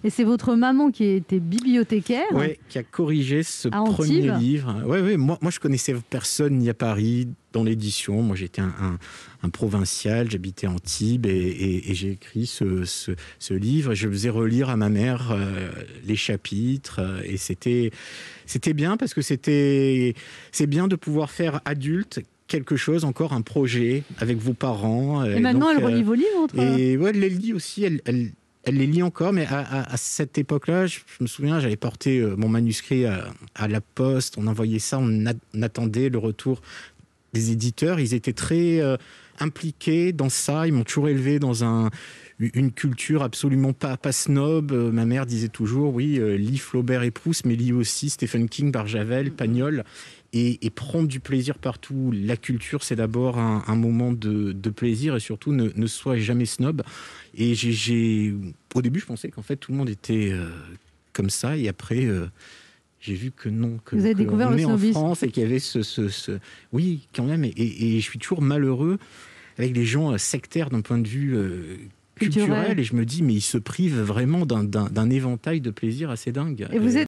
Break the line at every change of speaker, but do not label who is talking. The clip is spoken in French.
Et c'est votre maman qui était bibliothécaire.
Oui, qui a corrigé ce
à
premier
Antibes.
livre. Oui, moi je connaissais personne ni à Paris dans l'édition. Moi, j'étais un provincial, j'habitais Antibes et j'ai écrit ce livre. Et je faisais relire à ma mère les chapitres et c'était bien parce que c'est bien de pouvoir faire adulte quelque chose, encore un projet avec vos parents.
Et maintenant,
donc,
elle relit vos livres
Et ouais, elle les lit aussi, elle les lit encore, mais à cette époque-là, je me souviens, j'avais porté mon manuscrit à la poste, on envoyait ça, on attendait le retour des éditeurs. Ils étaient très impliqués dans ça, ils m'ont toujours élevé dans une culture absolument pas snob. Ma mère disait toujours, oui, lis Flaubert et Proust, mais lis aussi Stephen King, Barjavel, Pagnol, et prendre du plaisir partout. La culture, c'est d'abord un moment de plaisir, et surtout, ne sois jamais snob. Et au début, je pensais qu'en fait, tout le monde était comme ça, et après... j'ai vu que non, que
vous avez découvert le
on est en
snobisme.
France et qu'il y avait oui, quand même, et je suis toujours malheureux avec les gens sectaires d'un point de vue culturel, et je me dis, mais ils se privent vraiment d'un éventail de plaisir assez dingue.
Et vous êtes